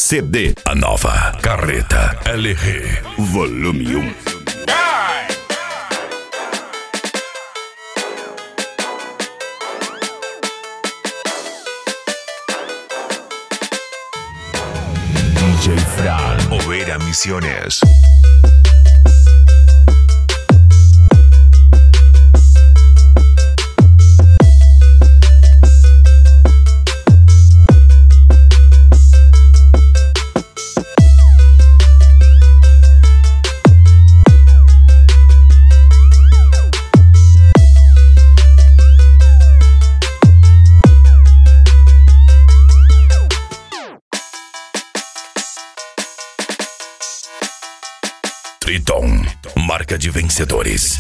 CD. A nova Carreta LR Volume 1. DJ Fran Oveira Misiones. Triton, marca de vencedores.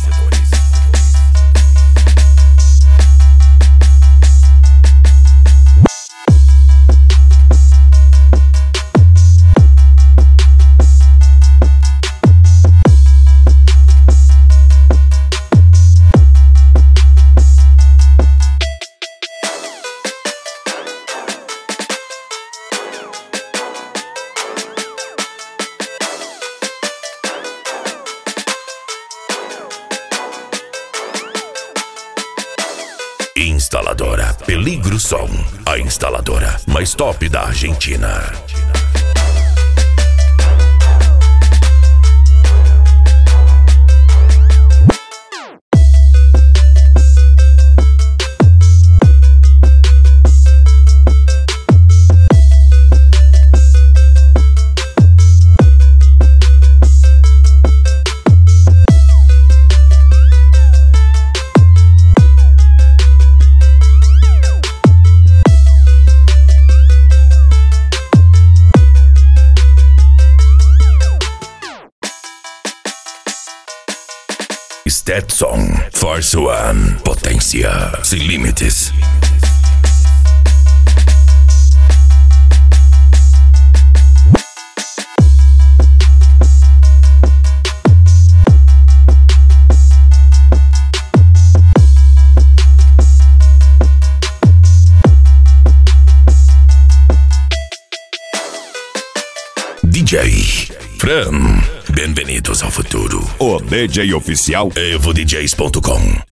Instaladora Peligro Som, a instaladora mais top da Argentina. Stetson, Force One, potência sem limites. DJ Fran, bem-vindos ao futuro. O DJ oficial EvoDJs.com.